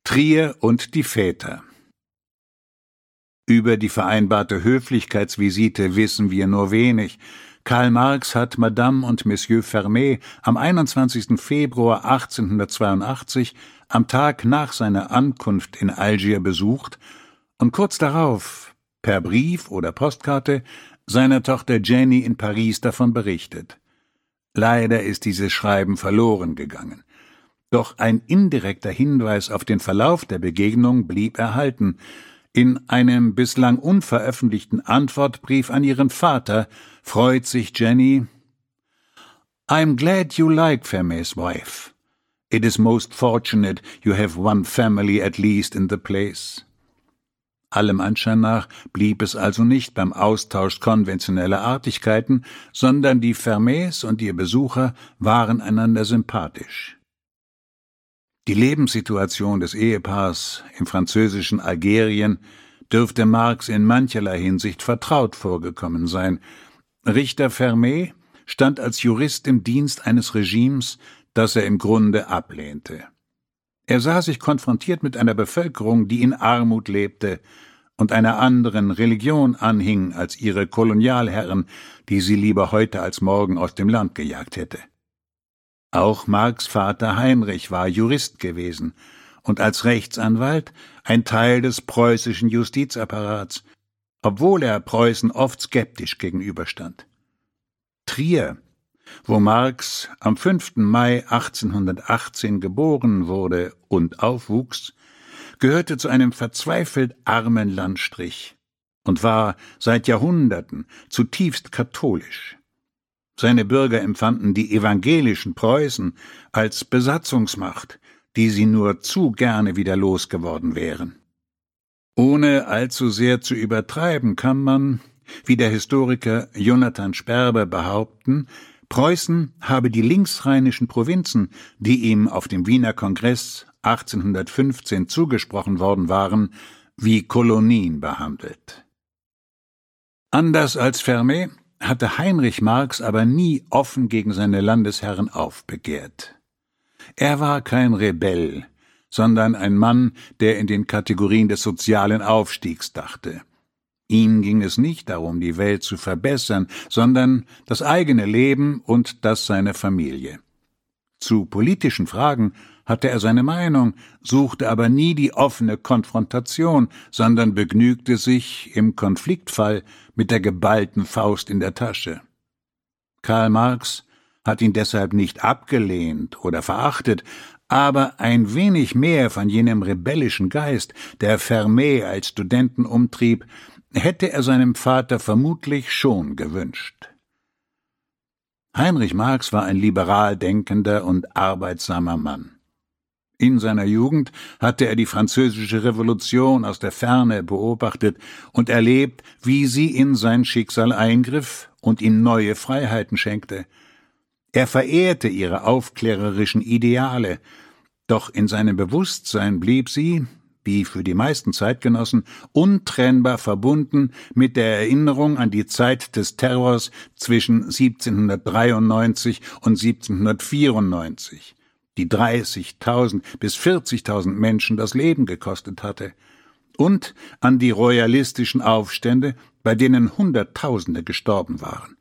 Trier und die Väter. Über die vereinbarte Höflichkeitsvisite wissen wir nur wenig. Karl Marx hat Madame und Monsieur Fermé am 21. Februar 1882, am Tag nach seiner Ankunft in Algier, besucht und kurz darauf, per Brief oder Postkarte, seiner Tochter Jenny in Paris davon berichtet. Leider ist dieses Schreiben verloren gegangen. Doch ein indirekter Hinweis auf den Verlauf der Begegnung blieb erhalten. In einem bislang unveröffentlichten Antwortbrief an ihren Vater freut sich Jenny: "I'm glad you like Fermés wife. It is most fortunate you have one family at least in the place." Allem Anschein nach blieb es also nicht beim Austausch konventioneller Artigkeiten, sondern die Fermés und ihr Besucher waren einander sympathisch. Die Lebenssituation des Ehepaars im französischen Algerien dürfte Marx in mancherlei Hinsicht vertraut vorgekommen sein. Richter Fermé stand als Jurist im Dienst eines Regimes, das er im Grunde ablehnte. Er sah sich konfrontiert mit einer Bevölkerung, die in Armut lebte und einer anderen Religion anhing als ihre Kolonialherren, die sie lieber heute als morgen aus dem Land gejagt hätte. Auch Marx' Vater Heinrich war Jurist gewesen und als Rechtsanwalt ein Teil des preußischen Justizapparats, obwohl er Preußen oft skeptisch gegenüberstand. Trier, wo Marx am 5. Mai 1818 geboren wurde und aufwuchs, gehörte zu einem verzweifelt armen Landstrich und war seit Jahrhunderten zutiefst katholisch. Seine Bürger empfanden die evangelischen Preußen als Besatzungsmacht, die sie nur zu gerne wieder losgeworden wären. Ohne allzu sehr zu übertreiben, kann man, wie der Historiker Jonathan Sperber behaupten, Preußen habe die linksrheinischen Provinzen, die ihm auf dem Wiener Kongress 1815 zugesprochen worden waren, wie Kolonien behandelt. Anders als Fermé hatte Heinrich Marx aber nie offen gegen seine Landesherren aufbegehrt. Er war kein Rebell, sondern ein Mann, der in den Kategorien des sozialen Aufstiegs dachte. Ihm ging es nicht darum, die Welt zu verbessern, sondern das eigene Leben und das seiner Familie. Zu politischen Fragen hatte er seine Meinung, suchte aber nie die offene Konfrontation, sondern begnügte sich im Konfliktfall mit der geballten Faust in der Tasche. Karl Marx hat ihn deshalb nicht abgelehnt oder verachtet, aber ein wenig mehr von jenem rebellischen Geist, der Fermé als Studenten umtrieb, hätte er seinem Vater vermutlich schon gewünscht. Heinrich Marx war ein liberal denkender und arbeitsamer Mann. In seiner Jugend hatte er die Französische Revolution aus der Ferne beobachtet und erlebt, wie sie in sein Schicksal eingriff und ihm neue Freiheiten schenkte. Er verehrte ihre aufklärerischen Ideale, doch in seinem Bewusstsein blieb sie, wie für die meisten Zeitgenossen, untrennbar verbunden mit der Erinnerung an die Zeit des Terrors zwischen 1793 und 1794, die 30.000 bis 40.000 Menschen das Leben gekostet hatte, und an die royalistischen Aufstände, bei denen Hunderttausende gestorben waren.